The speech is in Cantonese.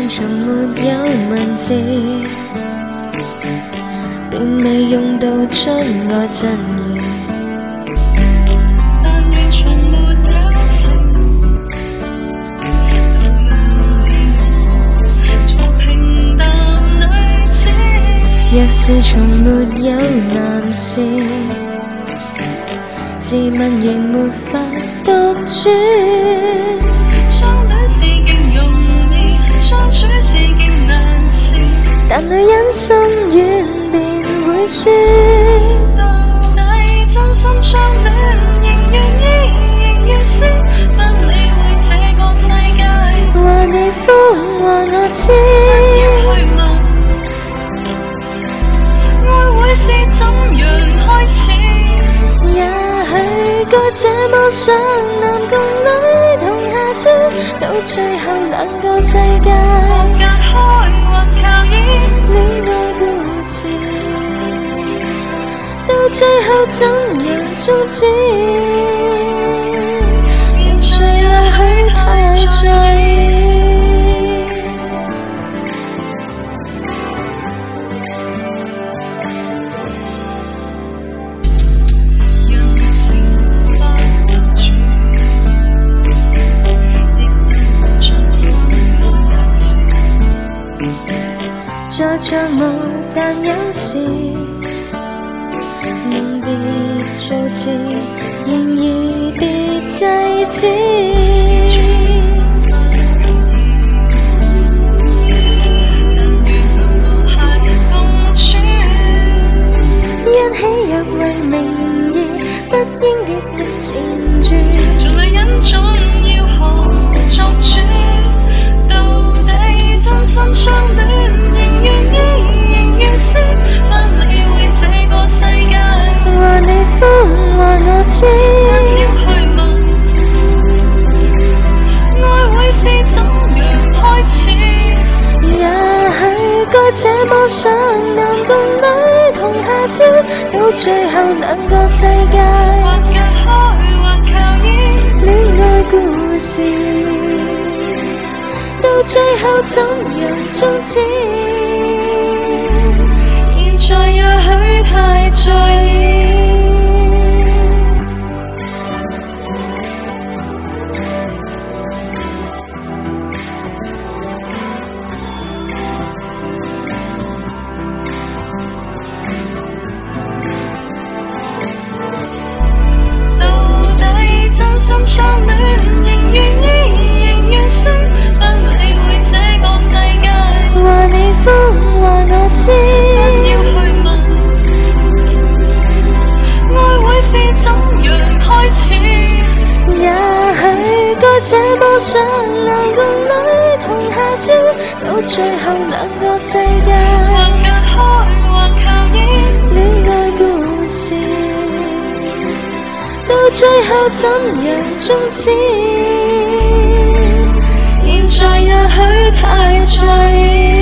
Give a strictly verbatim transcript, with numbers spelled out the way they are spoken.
上從沒有文字，便未用到出愛真意。但願從沒有情，就讓你我做平淡女子。若是從沒有男士，自問仍沒法獨處。相戀是極容易，相處是極難事，但女人心軟便會輸。到底真心相戀，仍願意，仍願撕，不理會這個世界。話你瘋，話我知，不要去問，愛會是怎樣開始？也許該這麼想，男共女同下注，到最後兩個世界或隔開或靠倚，戀愛故事到最後怎樣終止？現在也許太在意。再像無，但有時夢別造詞，然而別制止。一起若為名義，不應極力纏住。做女人總要學作主，到底真心相戀。話你瘋，話我知，不要去問，愛會是怎樣開始？也許該這麼想，男共女同下注，到最後兩個世界或隔開或靠倚，戀愛故事到最後怎樣終止？現在也許太在意。相戀仍願意，仍願撕，不理會這個世界。話你瘋，話我知，不要去問，愛會是怎樣開始？也許該這麼想，男共女同下注，到最後兩個世界或隔開或靠倚，戀愛故事到最後怎樣終止？現在也許太在意。